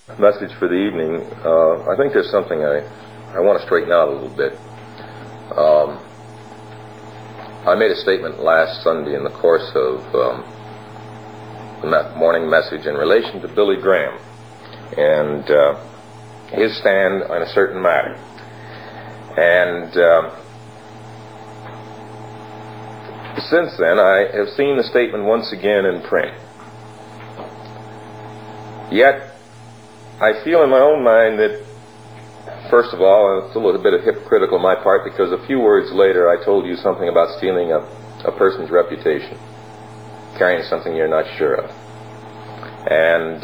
message for the evening, I think there's something I want to straighten out a little bit. I made a statement last Sunday in the course of the morning message in relation to Billy Graham and his stand on a certain matter. And since then, I have seen the statement once again in print. Yet, I feel in my own mind that, first of all, it's a little bit of hypocritical on my part, because a few words later I told you something about stealing a person's reputation, carrying something you're not sure of. And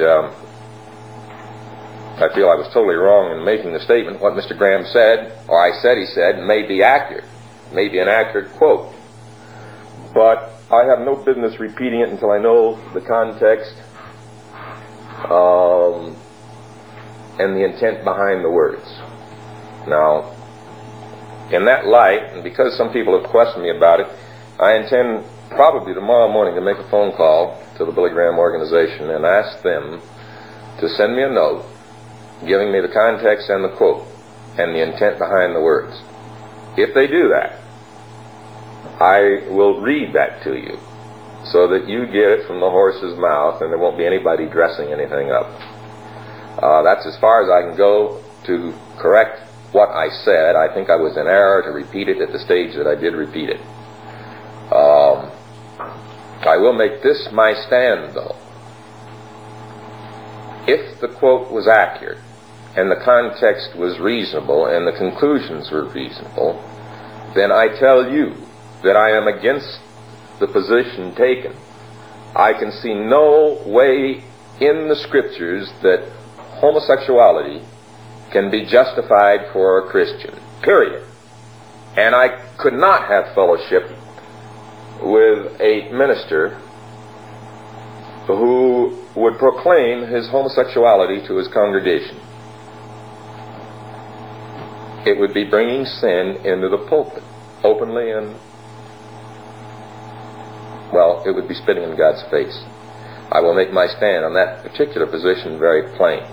I feel I was totally wrong in making the statement. What Mr. Graham said, or I said he said, may be accurate, may be an accurate quote. But I have no business repeating it until I know the context and the intent behind the words. Now, in that light, and because some people have questioned me about it, I intend probably tomorrow morning to make a phone call to the Billy Graham organization and ask them to send me a note giving me the context and the quote and the intent behind the words. If they do that, I will read that to you so that you get it from the horse's mouth and there won't be anybody dressing anything up. That's as far as I can go to correct what I said. I think I was in error to repeat it at the stage that I did repeat it. I will make this my stand, though. If the quote was accurate, and the context was reasonable, and the conclusions were reasonable, then I tell you that I am against the position taken. I can see no way in the Scriptures that homosexuality can be justified for a Christian, period. And I could not have fellowship with a minister who would proclaim his homosexuality to his congregation. It would be bringing sin into the pulpit, openly, and, well, it would be spitting in God's face. I will make my stand on that particular position very plain.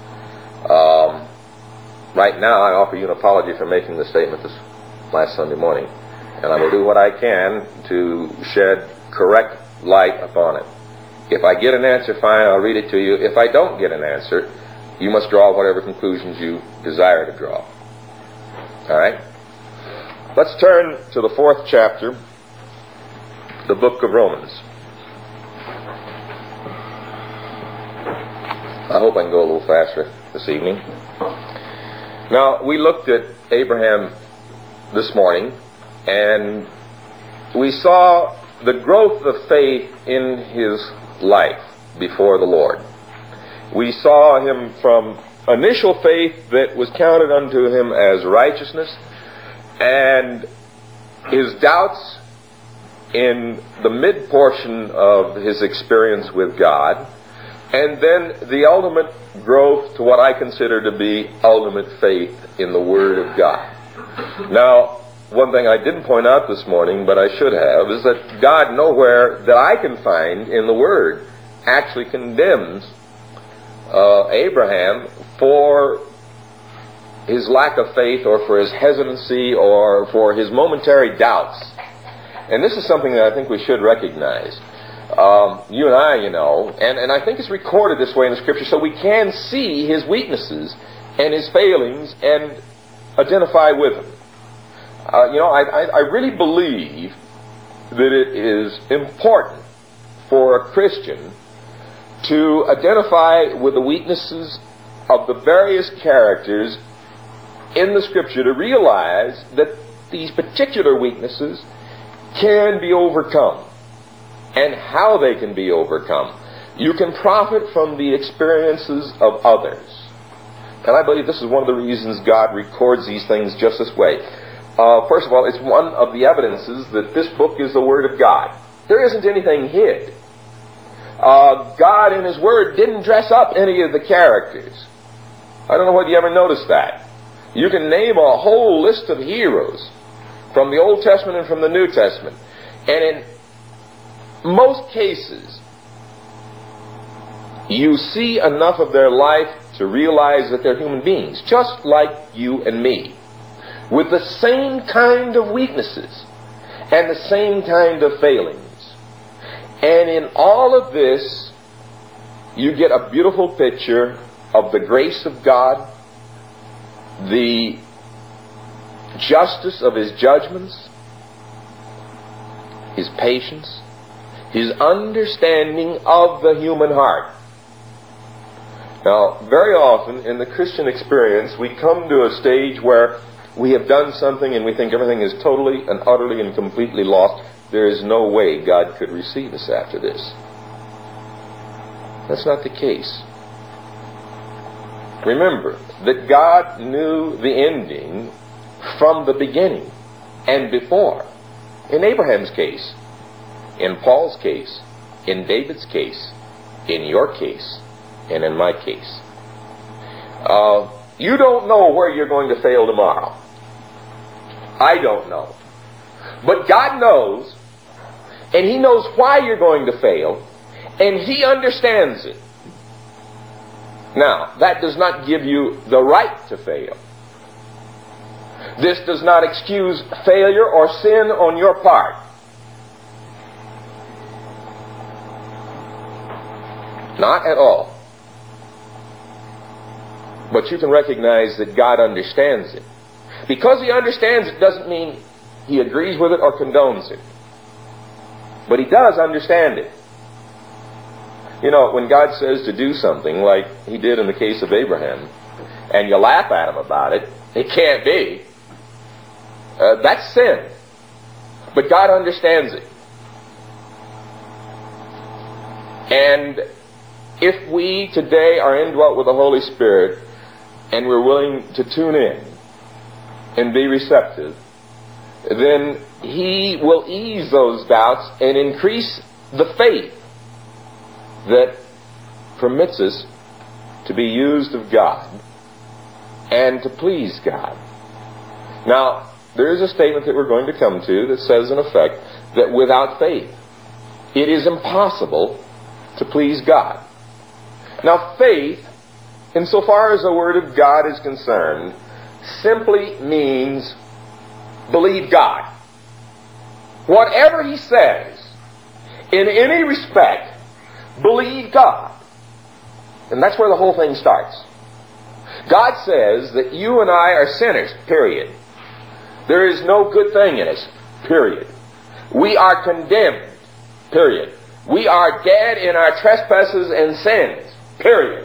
Right now, I offer you an apology for making the statement this last Sunday morning, and I will do what I can to shed correct light upon it. If I get an answer, fine, I'll read it to you. If I don't get an answer, you must draw whatever conclusions you desire to draw. All right? Let's turn to the 4th chapter, the book of Romans. I hope I can go a little faster this evening. Now, we looked at Abraham this morning, and we saw the growth of faith in his life before the Lord. We saw him from initial faith that was counted unto him as righteousness, and his doubts in the mid-portion of his experience with God, and then the ultimate growth to what I consider to be ultimate faith in the Word of God. Now, one thing I didn't point out this morning, but I should have, is that God nowhere that I can find in the Word actually condemns Abraham for his lack of faith or for his hesitancy or for his momentary doubts. And this is something that I think we should recognize. You and I, and I think it's recorded this way in the Scripture so we can see his weaknesses and his failings and identify with them. I really believe that it is important for a Christian to identify with the weaknesses of the various characters in the Scripture, to realize that these particular weaknesses can be overcome, and how they can be overcome. You can profit from the experiences of others. And I believe this is one of the reasons God records these things just this way. First of all, it's one of the evidences that this book is the Word of God. There isn't anything hid. God in His Word didn't dress up any of the characters. I don't know whether you ever noticed that. You can name a whole list of heroes from the Old Testament and from the New Testament. And in most cases, you see enough of their life to realize that they're human beings, just like you and me, with the same kind of weaknesses and the same kind of failings. And in all of this, you get a beautiful picture of the grace of God, the justice of His judgments, His patience, His understanding of the human heart. Now, very often in the Christian experience, we come to a stage where we have done something and we think everything is totally and utterly and completely lost. There is no way God could receive us after this. That's not the case. Remember that God knew the ending from the beginning and before. In Abraham's case, in Paul's case, in David's case, in your case, and in my case. You don't know where you're going to fail tomorrow. I don't know. But God knows, and He knows why you're going to fail, and He understands it. Now, that does not give you the right to fail. This does not excuse failure or sin on your part. Not at all. But you can recognize that God understands it. Because He understands it doesn't mean He agrees with it or condones it. But He does understand it. You know, when God says to do something like He did in the case of Abraham, and you laugh at Him about it, it can't be. That's sin. But God understands it. And if we today are indwelt with the Holy Spirit, and we're willing to tune in and be receptive, then He will ease those doubts and increase the faith that permits us to be used of God and to please God. Now, there is a statement that we're going to come to that says in effect that without faith it is impossible to please God. Now, faith, insofar as the Word of God is concerned, simply means believe God. Whatever He says, in any respect, believe God. And that's where the whole thing starts. God says that you and I are sinners, period. There is no good thing in us, period. We are condemned, period. We are dead in our trespasses and sins, period.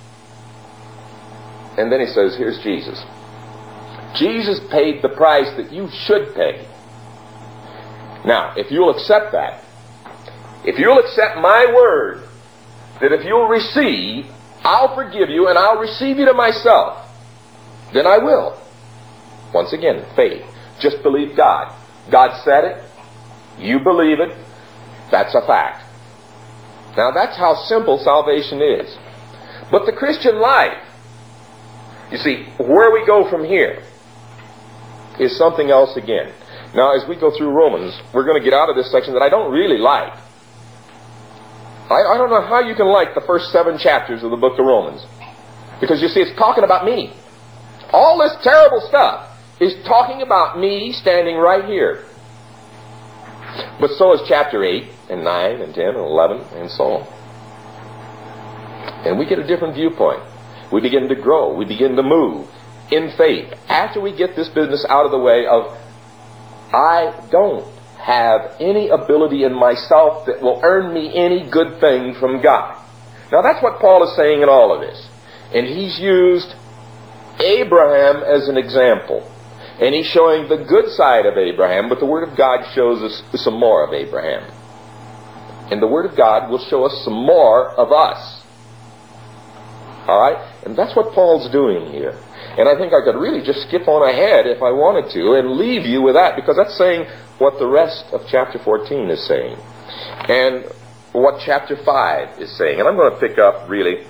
And then He says, here's Jesus. Jesus paid the price that you should pay. Now, if you'll accept that, if you'll accept my word, that if you'll receive, I'll forgive you and I'll receive you to myself, then I will. Once again, faith. Just believe God. God said it. You believe it. That's a fact. Now, that's how simple salvation is. But the Christian life, you see, where we go from here is something else again. Now, as we go through Romans, we're going to get out of this section that I don't really like. I don't know how you can like the first 7 chapters of the book of Romans. Because you see, it's talking about me. All this terrible stuff is talking about me standing right here. But so is chapter 8 and 9 and 10 and 11 and so on. And we get a different viewpoint. We begin to grow. We begin to move in faith. After we get this business out of the way of, I don't have any ability in myself that will earn me any good thing from God. Now that's what Paul is saying in all of this. And he's used Abraham as an example. And he's showing the good side of Abraham, but the Word of God shows us some more of Abraham. And the Word of God will show us some more of us. Alright? And that's what Paul's doing here. And I think I could really just skip on ahead if I wanted to and leave you with that, because that's saying what the rest of chapter 14 is saying. And what chapter 5 is saying. And I'm going to pick up really,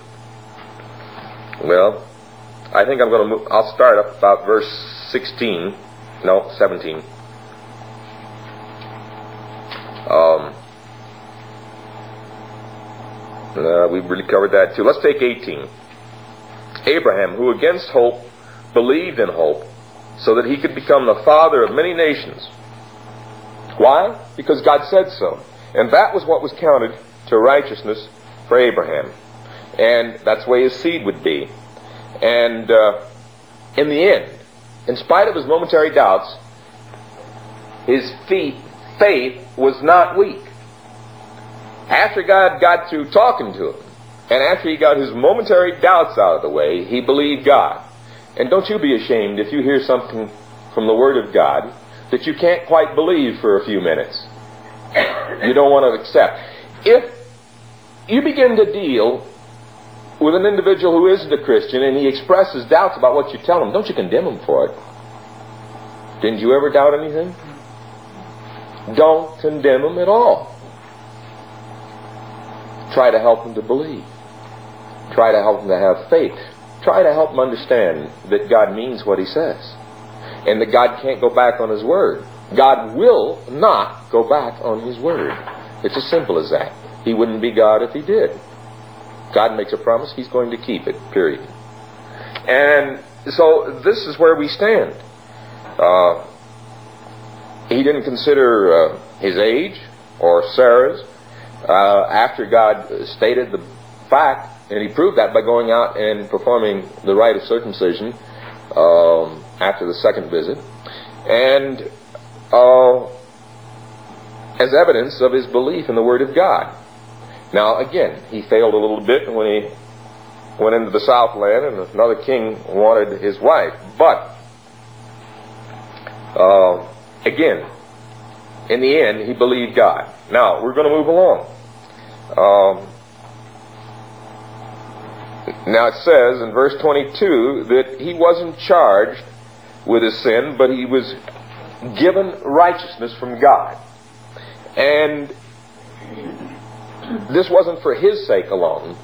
well, I think I'll start up about verse 17. We've really covered that too. Let's take 18. Abraham, who against hope believed in hope, so that he could become the father of many nations. Why? Because God said so. And that was what was counted to righteousness for Abraham. And that's the way his seed would be. And in the end, in spite of his momentary doubts, his faith was not weak. After God got through talking to him, and after he got his momentary doubts out of the way, he believed God. And don't you be ashamed if you hear something from the Word of God that you can't quite believe for a few minutes. You don't want to accept. If you begin to deal with an individual who isn't a Christian and he expresses doubts about what you tell him, don't you condemn him for it. Didn't you ever doubt anything? Don't condemn him at all. Try to help him to believe. Try to help him to have faith. Try to help him understand that God means what he says. And that God can't go back on his word. God will not go back on his word. It's as simple as that. He wouldn't be God if he did. God makes a promise, he's going to keep it, period. And so this is where we stand. He didn't consider his age or Sarah's after God stated the fact, and he proved that by going out and performing the rite of circumcision after the second visit, and as evidence of his belief in the Word of God. Now again, he failed a little bit when he went into the Southland and another king wanted his wife. But again, in the end, he believed God. Now, we're going to move along. Now it says in verse 22 that he wasn't charged with his sin, but he was given righteousness from God. And this wasn't for his sake alone.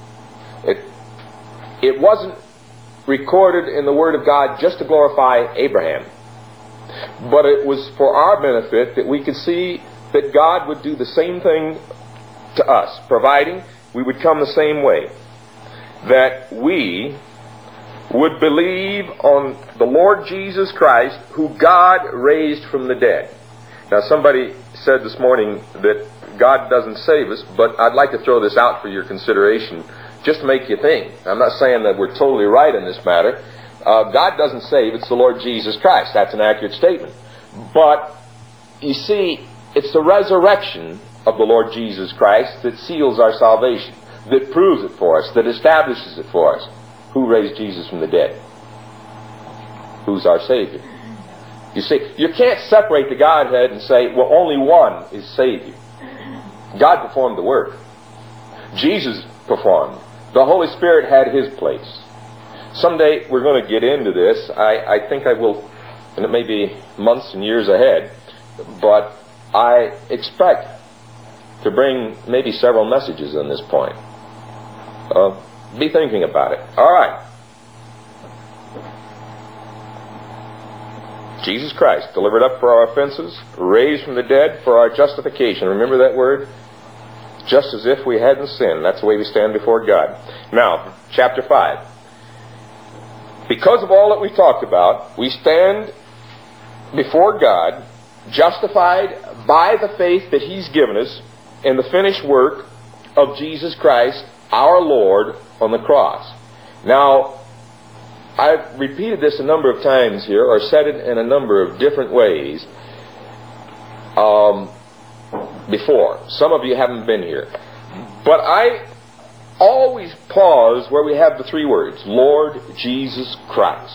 It wasn't recorded in the Word of God just to glorify Abraham. But it was for our benefit that we could see that God would do the same thing to us, providing we would come the same way. That we would believe on the Lord Jesus Christ, who God raised from the dead. Now somebody said this morning that God doesn't save us, but I'd like to throw this out for your consideration, just to make you think. I'm not saying that we're totally right in this matter. God doesn't save, it's the Lord Jesus Christ. That's an accurate statement. But, you see, it's the resurrection of the Lord Jesus Christ that seals our salvation, that proves it for us, that establishes it for us. Who raised Jesus from the dead? Who's our Savior? You see, you can't separate the Godhead and say, well, only one is Savior. God performed the work. Jesus performed. The Holy Spirit had His place. Someday we're going to get into this. I think I will, and it may be months and years ahead, but I expect to bring maybe several messages on this point. Be thinking about it. All right. Jesus Christ, delivered up for our offenses, raised from the dead for our justification. Remember that word? Just as if we hadn't sinned. That's the way we stand before God. Now, chapter 5. Because of all that we've talked about, we stand before God, justified by the faith that He's given us in the finished work of Jesus Christ, our Lord, on the cross. Now, I've repeated this a number of times here, or said it in a number of different ways before. Some of you haven't been here. But I always pause where we have the three words, Lord Jesus Christ.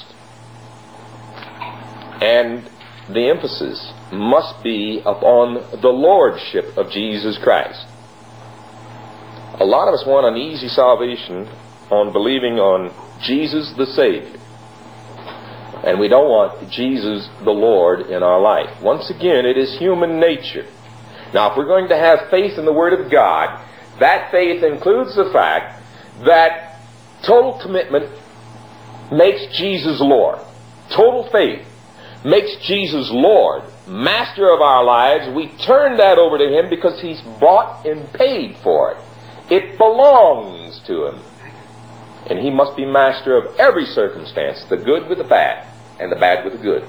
And the emphasis must be upon the lordship of Jesus Christ. A lot of us want an easy salvation on believing on Jesus the Savior. And we don't want Jesus the Lord in our life. Once again, it is human nature. Now, if we're going to have faith in the Word of God, that faith includes the fact that total commitment makes Jesus Lord. Total faith makes Jesus Lord, master of our lives. We turn that over to Him because He's bought and paid for it. It belongs to Him. And He must be master of every circumstance, the good with the bad, and the bad with the good.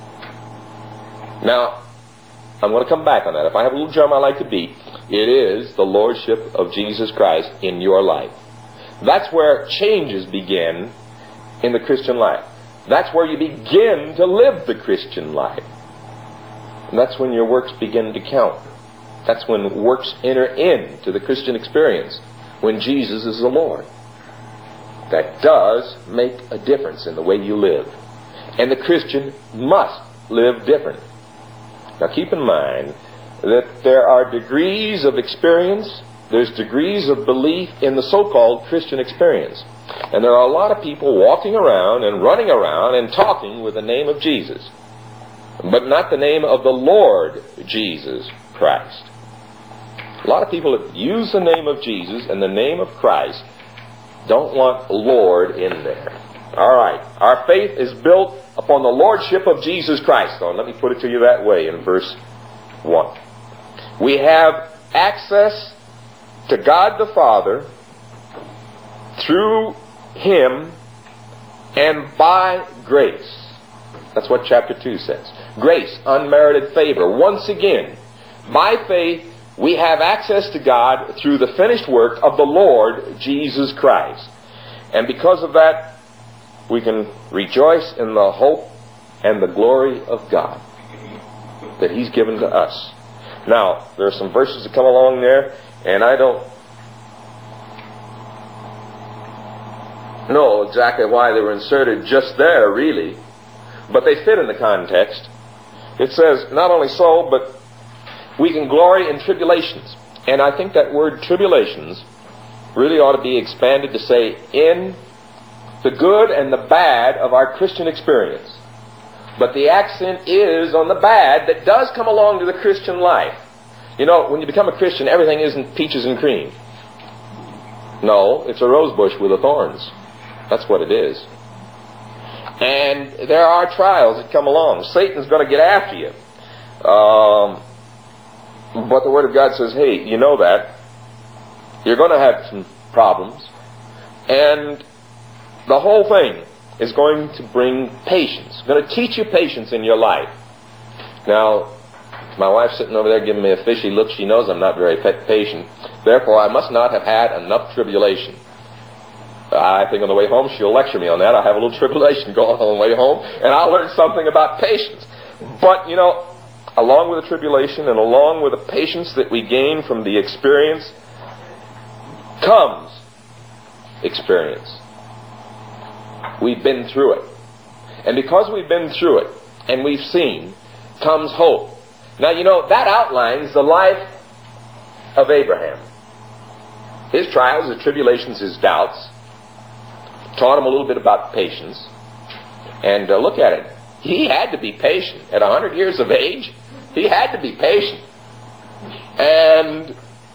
Now, I'm going to come back on that. If I have a little drum I like to beat, it is the Lordship of Jesus Christ in your life. That's where changes begin in the Christian life. That's where you begin to live the Christian life. And that's when your works begin to count. That's when works enter into the Christian experience, when Jesus is the Lord. That does make a difference in the way you live. And the Christian must live different. Now keep in mind that there are degrees of experience, there's degrees of belief in the so-called Christian experience. And there are a lot of people walking around and running around and talking with the name of Jesus, but not the name of the Lord Jesus Christ. A lot of people that use the name of Jesus and the name of Christ don't want Lord in there. All right. Our faith is built upon the Lordship of Jesus Christ. So let me put it to you that way in verse 1. We have access to God the Father through Him and by grace. That's what chapter 2 says. Grace, unmerited favor. Once again, by faith, we have access to God through the finished work of the Lord Jesus Christ. And because of that, we can rejoice in the hope and the glory of God that He's given to us. Now, there are some verses that come along there, and I don't know exactly why they were inserted just there, really, but they fit in the context. It says, not only so, but we can glory in tribulations. And I think that word tribulations really ought to be expanded to say in the good and the bad of our Christian experience. But the accent is on the bad that does come along to the Christian life. You know, when you become a Christian, everything isn't peaches and cream. No, it's a rose bush with the thorns. That's what it is. And there are trials that come along. Satan's going to get after you. But the Word of God says, hey, you know that. You're going to have some problems. And the whole thing is going to bring patience. It's going to teach you patience in your life. Now, my wife's sitting over there giving me a fishy look. She knows I'm not very patient. Therefore, I must not have had enough tribulation. I think on the way home she'll lecture me on that. I'll have a little tribulation going on the way home, and I'll learn something about patience. But, you know, along with the tribulation and along with the patience that we gain from the experience comes experience. We've been through it. And because we've been through it and we've seen, comes hope. Now, you know, that outlines the life of Abraham. His trials, his tribulations, his doubts taught him a little bit about patience. And look at it. He had to be patient. At 100 years of age, he had to be patient. And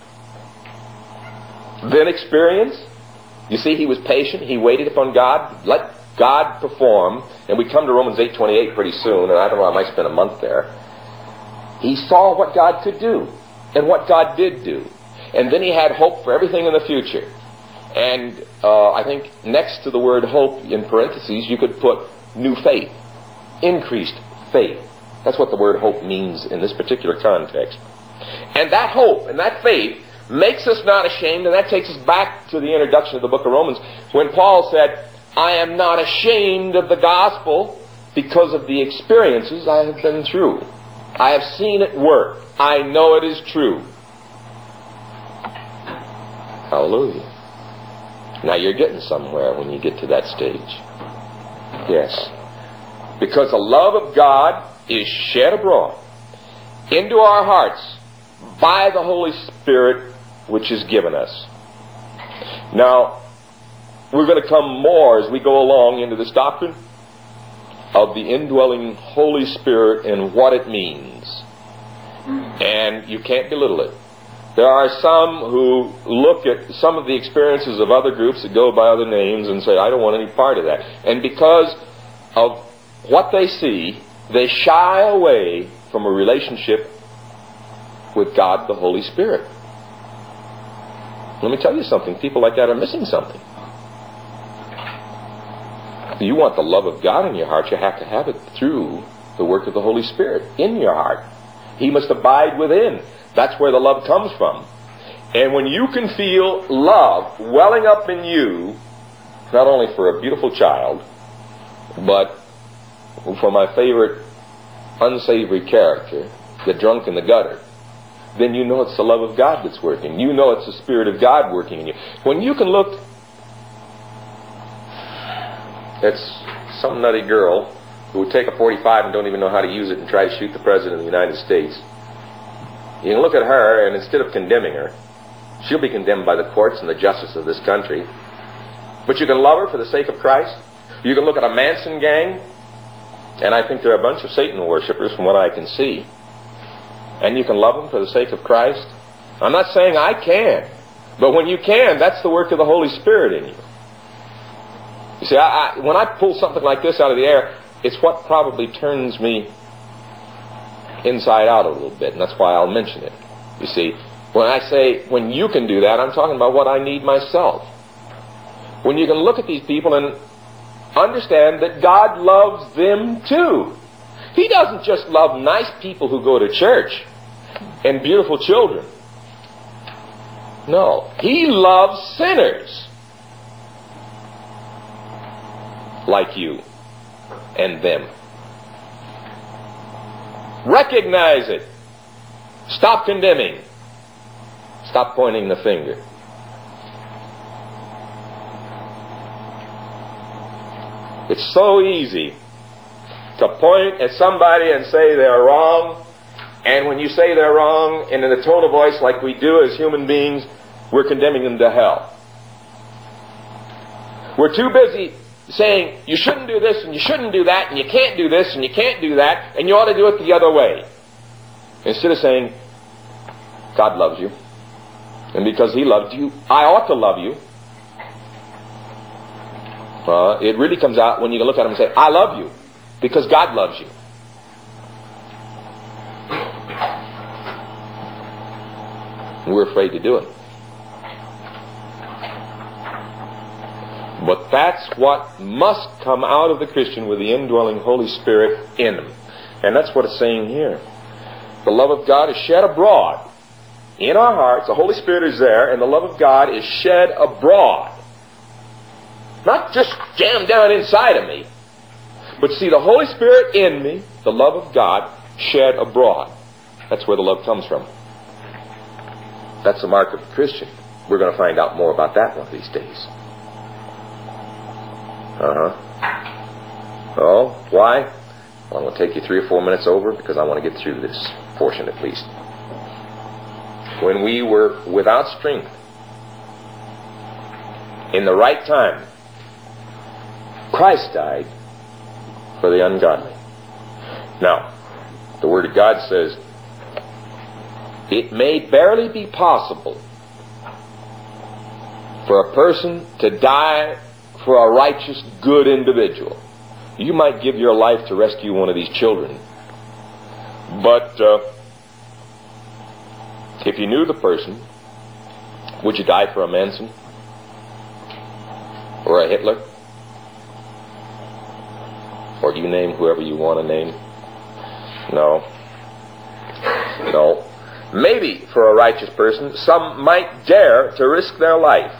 then experience. You see, he was patient. He waited upon God. Let God perform. And we come to Romans 8:28 pretty soon. And I don't know, I might spend a month there. He saw what God could do. And what God did do. And then he had hope for everything in the future. And I think next to the word hope, in parentheses, you could put new faith. Increased faith. That's what the word hope means in this particular context. And that hope and that faith makes us not ashamed, and that takes us back to the introduction of the book of Romans, when Paul said, I am not ashamed of the gospel because of the experiences I have been through. I have seen it work. I know it is true. Hallelujah. Now you're getting somewhere when you get to that stage. Yes. Because the love of God is shed abroad into our hearts by the Holy Spirit which is given us. Now, we're going to come more as we go along into this doctrine of the indwelling Holy Spirit and what it means. And you can't belittle it. There are some who look at some of the experiences of other groups that go by other names and say, I don't want any part of that. And because of what they see, they shy away from a relationship with God the Holy Spirit. Let me tell you something. People like that are missing something. You want the love of God in your heart, you have to have it through the work of the Holy Spirit in your heart. He must abide within. That's where the love comes from. And when you can feel love welling up in you, not only for a beautiful child, but for my favorite unsavory character, the drunk in the gutter, then you know it's the love of God that's working. You know it's the Spirit of God working in you. When you can look at some nutty girl who would take a .45 and don't even know how to use it and try to shoot the President of the United States, you can look at her, and instead of condemning her, she'll be condemned by the courts and the justice of this country. But you can love her for the sake of Christ. You can look at a Manson gang, and I think they're a bunch of Satan worshippers from what I can see, and you can love them for the sake of Christ. I'm not saying I can, but when you can, that's the work of the Holy Spirit in you. You see, when I pull something like this out of the air, it's what probably turns me inside out a little bit, and that's why I'll mention it. You see, when I say, when you can do that, I'm talking about what I need myself. When you can look at these people and understand that God loves them too. He doesn't just love nice people who go to church and beautiful children. No, He loves sinners like you and them. Recognize it. Stop condemning. Stop pointing the finger. It's so easy to point at somebody and say they're wrong, and when you say they're wrong, and in a tone of voice like we do as human beings, we're condemning them to hell. We're too busy saying, you shouldn't do this, and you shouldn't do that, and you can't do this, and you can't do that, and you ought to do it the other way. Instead of saying, God loves you, and because He loved you, I ought to love you. It really comes out when you look at them and say, I love you, because God loves you. And we're afraid to do it. But that's what must come out of the Christian with the indwelling Holy Spirit in him. And that's what it's saying here. The love of God is shed abroad in our hearts. The Holy Spirit is there, and the love of God is shed abroad. Not just jammed down inside of me, but see the Holy Spirit in me, the love of God shed abroad. That's where the love comes from. That's the mark of a Christian. We're going to find out more about that one of these days. Oh, why? Well, I'm going to take you 3 or 4 minutes over because I want to get through this portion at least. When we were without strength, in the right time, Christ died for the ungodly. Now, the Word of God says, it may barely be possible for a person to die for a righteous, good individual. You might give your life to rescue one of these children, but if you knew the person, would you die for a Manson? Or a Hitler? Or you name whoever you want to name? No. No. Maybe for a righteous person, some might dare to risk their life.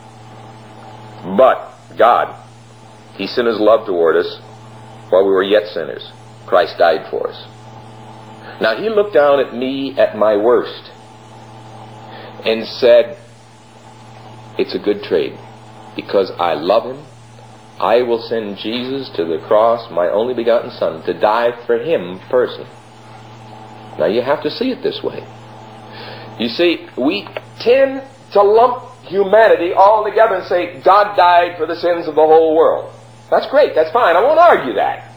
But God, He sent His love toward us while we were yet sinners. Christ died for us. Now He looked down at me at my worst and said, it's a good trade. Because I love Him, I will send Jesus to the cross, my only begotten Son, to die for Him personally. Now you have to see it this way. You see, we tend to lump humanity all together and say, God died for the sins of the whole world. That's great, that's fine, I won't argue that.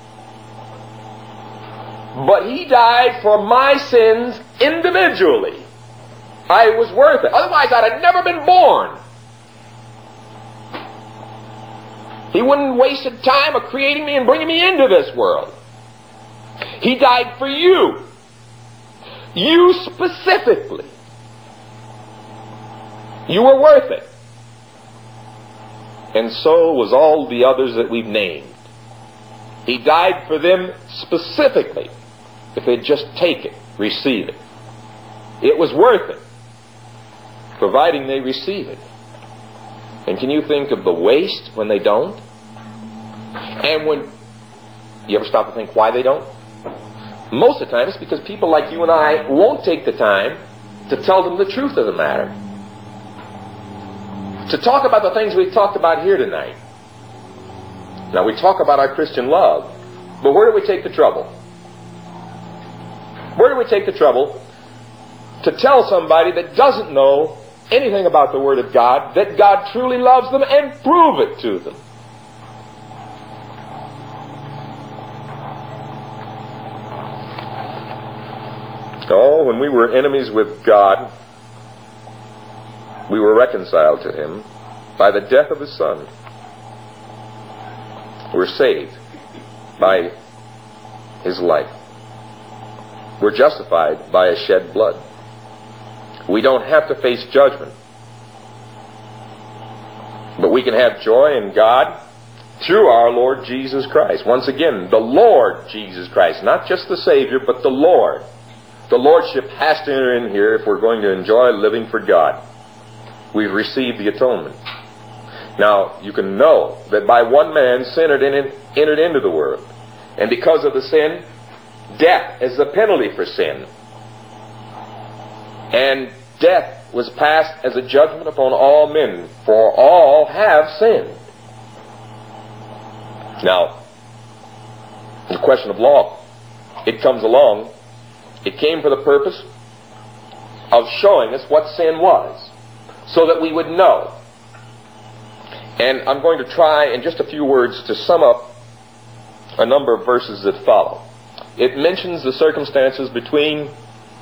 But He died for my sins individually. I was worth it. Otherwise I'd have never been born. He wouldn't have wasted time of creating me and bringing me into this world. He died for you. You specifically. You were worth it. and so was all the others that we've named. He died for them specifically. If they'd just take it, receive it. It was worth it, providing they receive it. And can you think of the waste when they don't? And when you ever stop to think why they don't? Most of the time it's because people like you and I won't take the time to tell them the truth of the matter. To talk about the things we've talked about here tonight. Now we talk about our Christian love, but where do we take the trouble? Where do we take the trouble to tell somebody that doesn't know anything about the Word of God that God truly loves them and prove it to them? Oh, when we were enemies with God, we were reconciled to Him by the death of His Son. We're saved by His life. We're justified by His shed blood. We don't have to face judgment. But we can have joy in God through our Lord Jesus Christ. Once again, the Lord Jesus Christ. Not just the Savior, but the Lord. The Lordship has to enter in here if we're going to enjoy living for God. We've received the atonement. Now, you can know that by one man sin entered into the world. And because of the sin, death is the penalty for sin. And death was passed as a judgment upon all men, for all have sinned. Now, the question of law, it comes along. It came for the purpose of showing us what sin was, so that we would know. And I'm going to try in just a few words to sum up a number of verses that follow. It mentions the circumstances between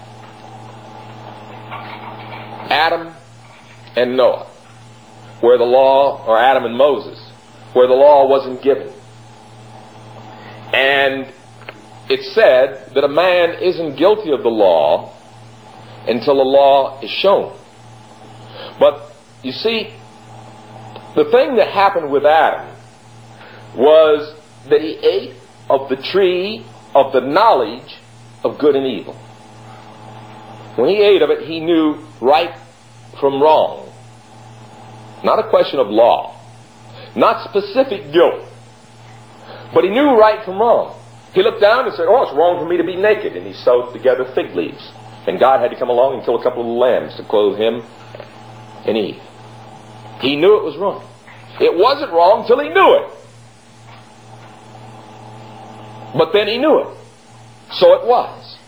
Adam and Noah, where the law, or Adam and Moses, where the law wasn't given. And it said that a man isn't guilty of the law until the law is shown. But you see, the thing that happened with Adam was that he ate of the tree of the knowledge of good and evil. When he ate of it, he knew right from wrong. Not a question of law, not specific guilt, but he knew right from wrong. He looked down and said, oh, it's wrong for me to be naked. And he sewed together fig leaves. And God had to come along and kill a couple of lambs to clothe him and Eve. He knew it was wrong. It wasn't wrong till he knew it. But then he knew it. So it was.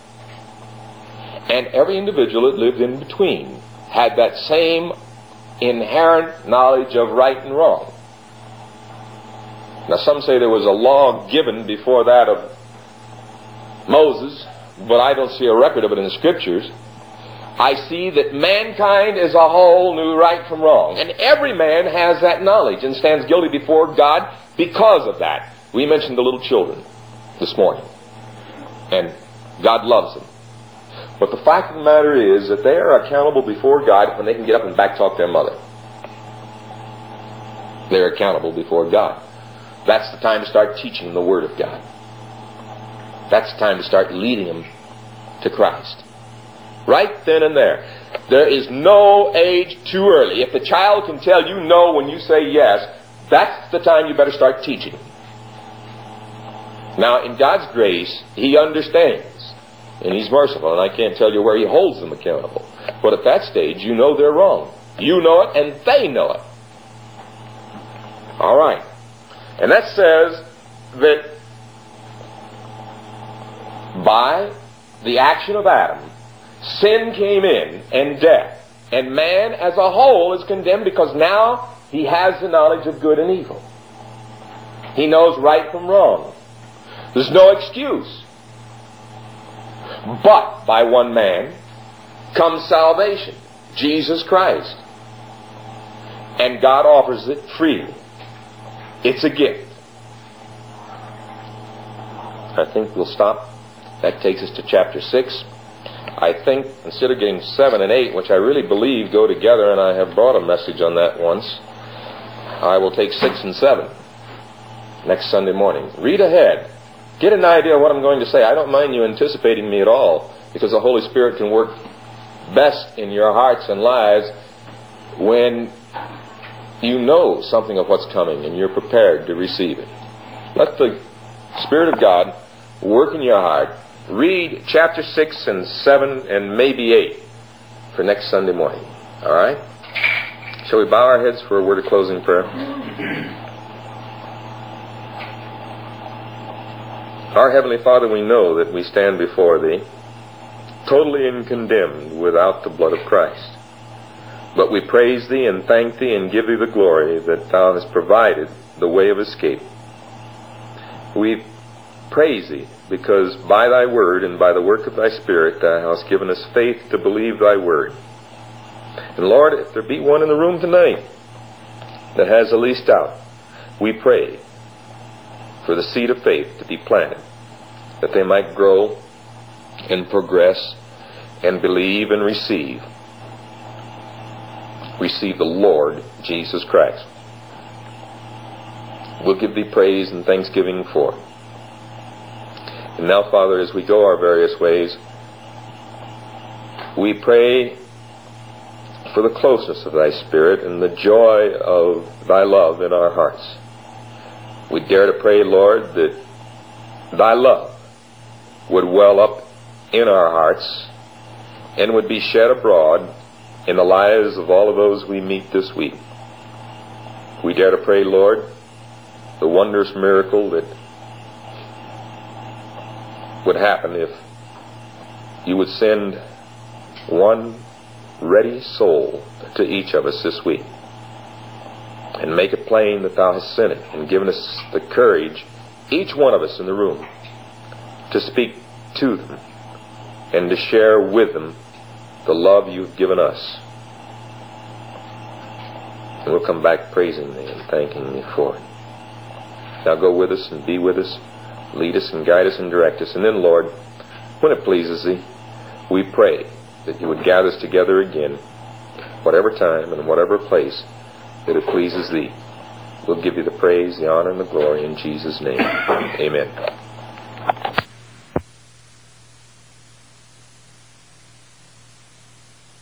And every individual that lived in between had that same inherent knowledge of right and wrong. Now some say there was a law given before that of Moses, but I don't see a record of it in the Scriptures. I see that mankind as a whole knew right from wrong. And every man has that knowledge and stands guilty before God because of that. We mentioned the little children this morning. And God loves them. But the fact of the matter is that they are accountable before God when they can get up and backtalk their mother. They're accountable before God. That's the time to start teaching them the Word of God. That's the time to start leading them to Christ. Right then and there. There is no age too early. If the child can tell you no when you say yes, that's the time you better start teaching them. Now, in God's grace, He understands. And He's merciful. And I can't tell you where He holds them accountable. But at that stage, you know they're wrong. You know it and they know it. All right. And that says that by the action of Adam, sin came in and death. And man as a whole is condemned because now he has the knowledge of good and evil. He knows right from wrong. There's no excuse. But by one man comes salvation, Jesus Christ. And God offers it freely. It's a gift. I think we'll stop. That takes us to chapter 6. I think instead of getting 7 and 8, which I really believe go together, and I have brought a message on that once, I will take 6 and 7 next Sunday morning. Read ahead. Get an idea of what I'm going to say. I don't mind you anticipating me at all, because the Holy Spirit can work best in your hearts and lives when you know something of what's coming and you're prepared to receive it. Let the Spirit of God work in your heart. Read chapter 6 and 7 and maybe 8 for next Sunday morning. All right? Shall we bow our heads for a word of closing prayer? Our Heavenly Father, we know that we stand before Thee totally condemned without the blood of Christ. But we praise Thee and thank Thee and give Thee the glory that Thou hast provided the way of escape. We praise Thee because by Thy word and by the work of Thy Spirit Thou hast given us faith to believe Thy word. And Lord, if there be one in the room tonight that has the least doubt, we pray for the seed of faith to be planted, that they might grow and progress and believe and receive the Lord Jesus Christ. We'll give Thee praise and thanksgiving for it. And now, Father, as we go our various ways, we pray for the closeness of Thy Spirit and the joy of Thy love in our hearts. We dare to pray, Lord, that Thy love would well up in our hearts and would be shed abroad in the lives of all of those we meet this week. We dare to pray, Lord, the wondrous miracle that would happen if You would send one ready soul to each of us this week and make it plain that Thou hast sent it and given us the courage, each one of us in the room, to speak to them and to share with them the love You've given us. And we'll come back praising Thee and thanking Thee for it. Now go with us and be with us, lead us and guide us and direct us. And then, Lord, when it pleases Thee, we pray that You would gather us together again, whatever time and whatever place that it pleases Thee. We'll give You the praise, the honor, and the glory in Jesus' name. Amen.